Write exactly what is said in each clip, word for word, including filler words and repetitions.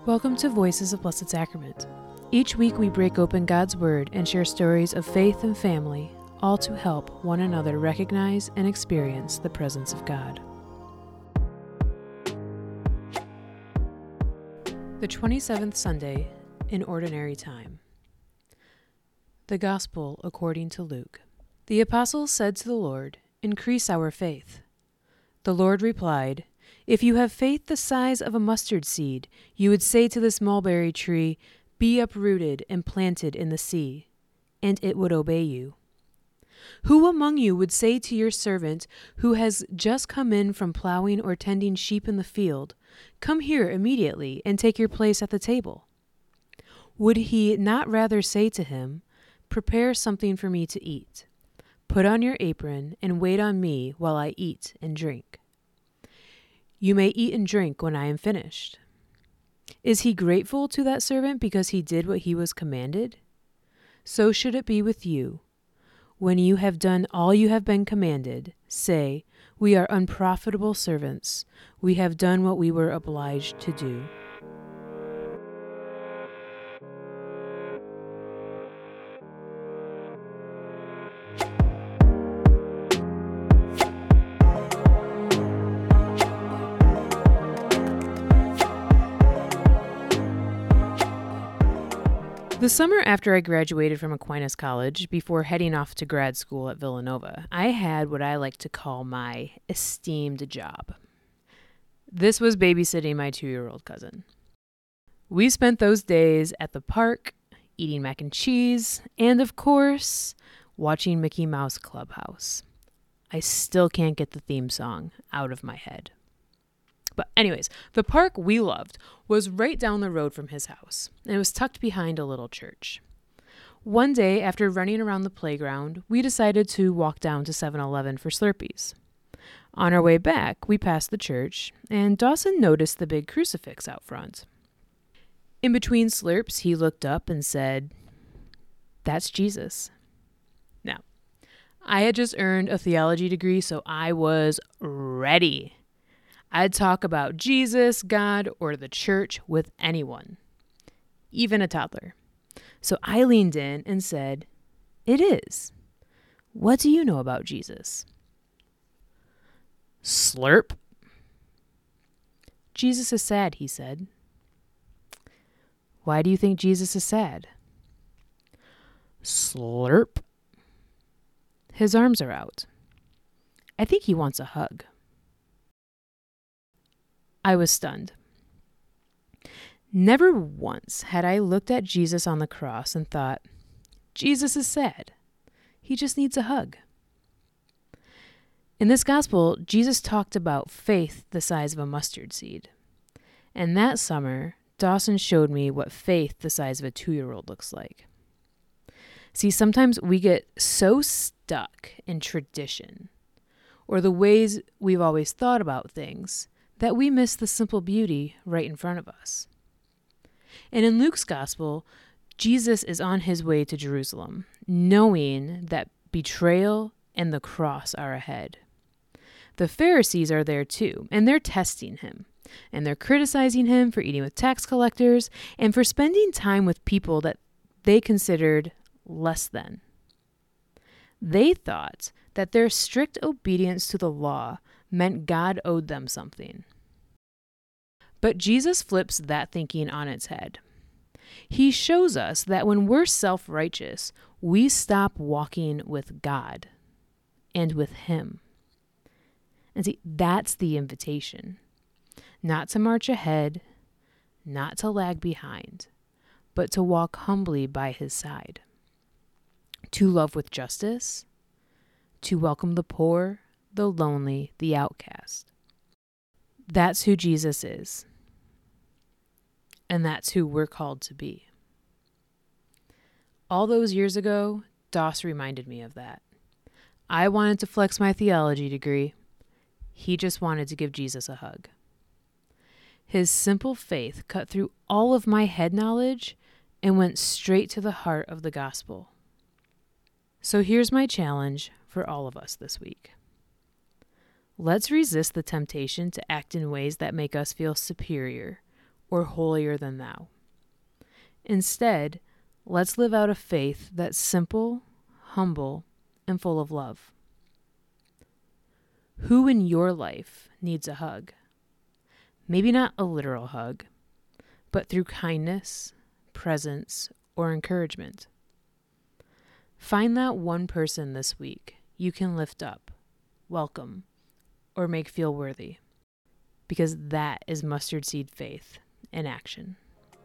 Welcome to Voices of Blessed Sacrament. Each week we break open God's Word and share stories of faith and family, all to help one another recognize and experience the presence of God. The twenty-seventh Sunday in Ordinary Time. The Gospel according to Luke. The apostles said to the Lord, "Increase our faith." The Lord replied, "If you have faith the size of a mustard seed, you would say to this mulberry tree, 'Be uprooted and planted in the sea,' and it would obey you. Who among you would say to your servant who has just come in from plowing or tending sheep in the field, 'Come here immediately and take your place at the table'? Would he not rather say to him, 'Prepare something for me to eat. Put on your apron and wait on me while I eat and drink. You may eat and drink when I am finished'? Is he grateful to that servant because he did what he was commanded? So should it be with you. When you have done all you have been commanded, say, 'We are unprofitable servants. We have done what we were obliged to do.'" The summer after I graduated from Aquinas College, before heading off to grad school at Villanova, I had what I like to call my esteemed job. This was babysitting my two-year-old cousin. We spent those days at the park, eating mac and cheese, and of course, watching Mickey Mouse Clubhouse. I still can't get the theme song out of my head. But anyways, the park we loved was right down the road from his house, and it was tucked behind a little church. One day, after running around the playground, we decided to walk down to seven eleven for Slurpees. On our way back, we passed the church, and Dawson noticed the big crucifix out front. In between slurps, he looked up and said, "That's Jesus." Now, I had just earned a theology degree, so I was ready. I'd talk about Jesus, God, or the church with anyone, even a toddler. So I leaned in and said, "It is. What do you know about Jesus?" Slurp. "Jesus is sad," he said. "Why do you think Jesus is sad?" Slurp. "His arms are out. I think he wants a hug." I was stunned. Never once had I looked at Jesus on the cross and thought, Jesus is sad. He just needs a hug. In this gospel, Jesus talked about faith the size of a mustard seed. And that summer, Dawson showed me what faith the size of a two-year-old looks like. See, sometimes we get so stuck in tradition or the ways we've always thought about things that we miss the simple beauty right in front of us. And in Luke's gospel, Jesus is on his way to Jerusalem, knowing that betrayal and the cross are ahead. The Pharisees are there too, and they're testing him, and they're criticizing him for eating with tax collectors and for spending time with people that they considered less than. They thought that their strict obedience to the law meant God owed them something. But Jesus flips that thinking on its head. He shows us that when we're self-righteous, we stop walking with God and with Him. And see, that's the invitation. Not to march ahead, not to lag behind, but to walk humbly by His side. To love with justice, to welcome the poor, the lonely, the outcast. That's who Jesus is. And that's who we're called to be. All those years ago, Doss reminded me of that. I wanted to flex my theology degree. He just wanted to give Jesus a hug. His simple faith cut through all of my head knowledge and went straight to the heart of the gospel. So here's my challenge for all of us this week. Let's resist the temptation to act in ways that make us feel superior or holier than thou. Instead, let's live out a faith that's simple, humble, and full of love. Who in your life needs a hug? Maybe not a literal hug, but through kindness, presence, or encouragement. Find that one person this week you can lift up, welcome, or make feel worthy, because that is mustard seed faith in action.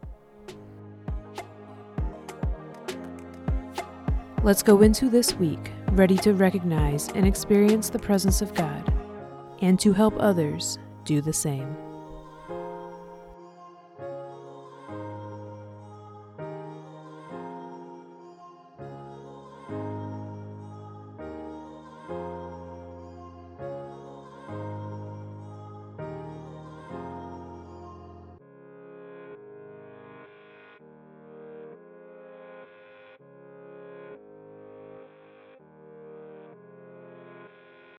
Let's go into this week ready to recognize and experience the presence of God, and to help others do the same.